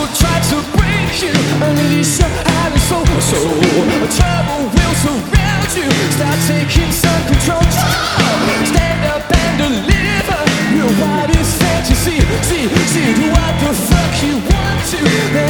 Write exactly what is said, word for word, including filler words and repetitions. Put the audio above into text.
will try to break you, unleash your heart and soul. So trouble will surround you. Start taking some control. Stand up and deliver your wildest fantasy. See, see what the fuck you want to.